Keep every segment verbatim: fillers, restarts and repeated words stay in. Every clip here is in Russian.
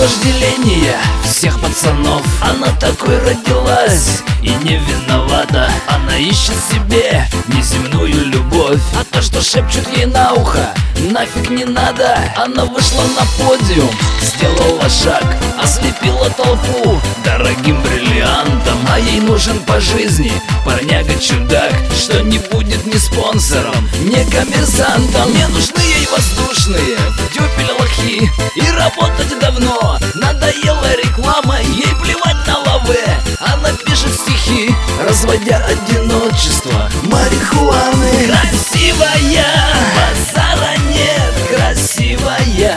вожделение всех пацанов. Она такой родилась и не виновата. Она ищет себе неземную любовь. А то, что шепчут ей на ухо, нафиг не надо. Она вышла на подиум, сделала шаг, ослепила толпу дорогим бриллиантом. А ей нужен по жизни парняга-чудак, что не будет ни спонсором, ни коммерсантом. Мне нужны ей воздушные в дюпель лохи, и работать давно надоела реклама. Ей плевать на лаве, она пишет стихи, разводя одиночество марихуаны. Красивая, базара нет, красивая,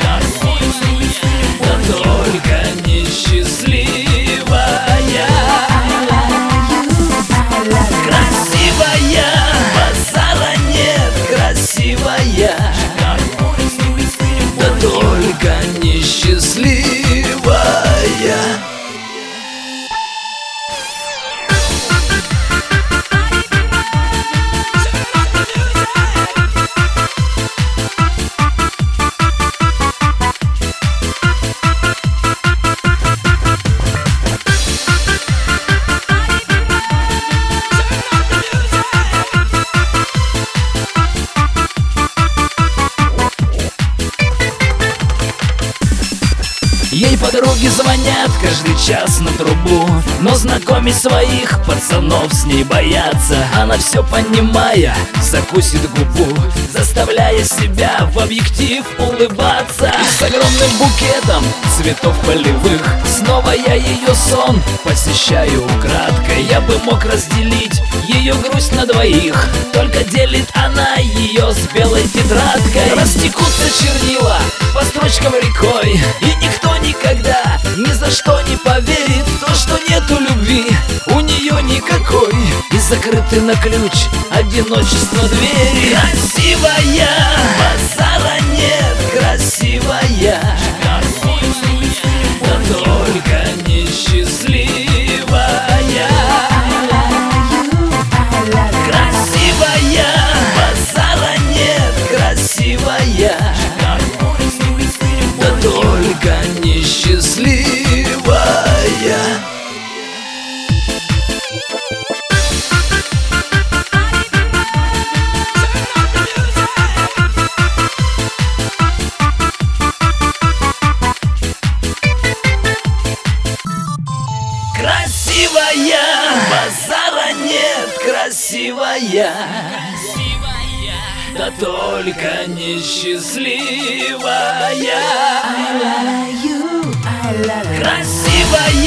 да только несчастливая. Красивая, базара нет, красивая, да только несчастливая. Ей подруги звонят каждый час на трубу, но знакомить своих пацанов с ней боятся. Она все понимая, закусит губу, заставляя себя в объектив улыбаться. И с огромным букетом цветов полевых снова я ее сон посещаю украдкой. Я бы мог разделить ее грусть на двоих, только делит она ее с белой тетрадкой. Растекутся чернила по строчкам рекой, и никто никогда ни за что не поверит в то, что нету любви у нее никакой, и закрыты на ключ одиночество двери. Красивая, базара нет, красивая, да только несчастливая. Красивая, базара нет, красивая, да только несчастливая. Красивая, базара нет, красивая, да только несчастливая. Красивая,